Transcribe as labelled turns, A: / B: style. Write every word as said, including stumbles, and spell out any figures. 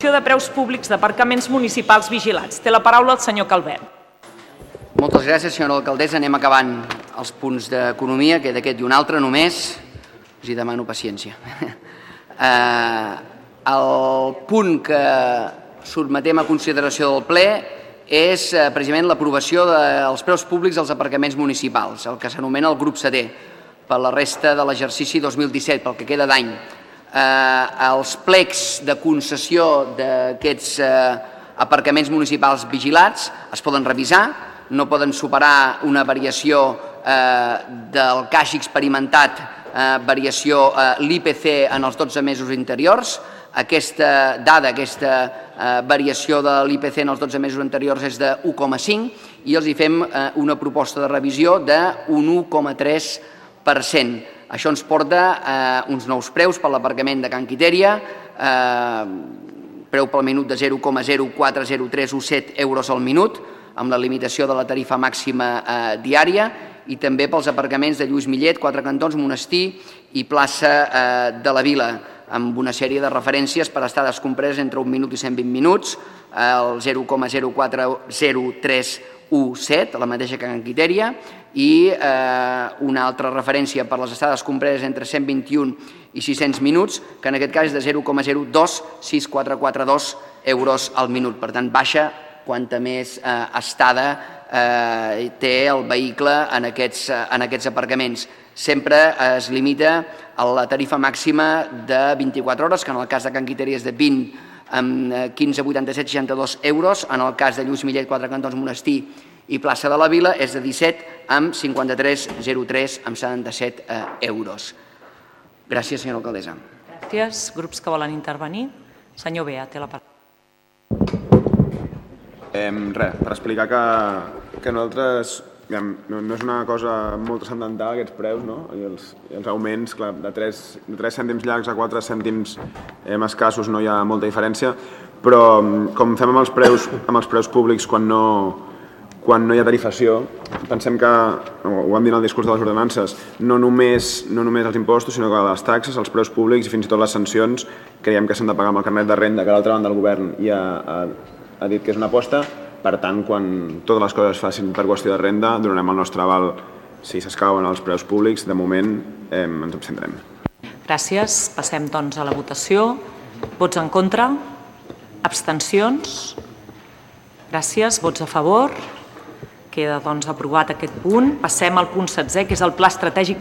A: de preus públics d'aparcaments municipals vigilats. Té la paraula el senyor Calvet.
B: Moltes gràcies, senyora alcaldessa. Anem acabant els punts d'economia, queda aquest i un altre només. Us hi demano paciència. El punt que sotmetem a consideració del ple és precisament l'aprovació dels preus públics als aparcaments municipals, el que s'anomena el grup setè, per la resta de l'exercici dos mil disset, pel que queda d'any. Els plecs de concessió d'aquests aparcaments municipals vigilats es poden revisar, no poden superar una variació del que hagi experimentat variació l'I P C en els dotze mesos anteriors. Aquesta dada, aquesta variació de l'I P C en els dotze mesos anteriors és de u coma cinc i els hi fem una proposta de revisió d'un u coma tres per cent. Això ens porta a uns nous preus per l'aparcament de Can Quitèria, preu pel minut de zero coma zero quatre zero tres u set euros al minut, amb la limitació de la tarifa màxima diària, i també pels aparcaments de Lluís Millet, Quatre Cantons, Monestir i Plaça de la Vila, amb una sèrie de referències per estades compreses entre un minut i cent vint minuts, el zero coma zero quatre zero tres u set, la mateixa que Can Quitèria, i una altra referència per les estades compreses entre cent vint-i-un i sis-cents minuts, que en aquest cas és de zero coma zero dos sis quatre quatre dos euros al minut. Per tant, baixa quanta més estada té el vehicle en aquests aparcaments. Sempre es limita a la tarifa màxima de vint-i-quatre hores, que en el cas de Can Quitèria és de vint amb quinze coma vuitanta-set seixanta dos euros, en el cas de Lluís Millet, Quatre Cantons, Monestir i Plaça de la Vila és de disset amb cinquanta-tres coma zero tres amb setanta-set euros. Gràcies, senyora alcaldessa.
A: Gràcies. Grups que volen intervenir. Senyor Bea, té la paraula.
C: Res, per explicar que nosaltres no és una cosa molt transcendental aquests preus, no? I els augments, clar, de tres cèntims llargs a quatre cèntims escassos no hi ha molta diferència, però com fem amb els preus públics quan no quan no hi ha tarifació, pensem que, ho vam dir en el discurs de les ordenances, no només els impostos, sinó que les taxes, els preus públics i fins i tot les sancions creiem que s'han de pagar amb el carnet de renda, que a l'altra banda el govern ja ha dit que és una aposta. Per tant, quan totes les coses es facin per qüestió de renda, donarem el nostre aval si s'escauen els preus públics. De moment ens abstindrem.
A: Gràcies. Passem doncs a la votació. Vots en contra? Abstencions? Gràcies. Vots a favor? Queda doncs aprovat aquest punt. Passem al punt setzè, que és el Pla Estratègic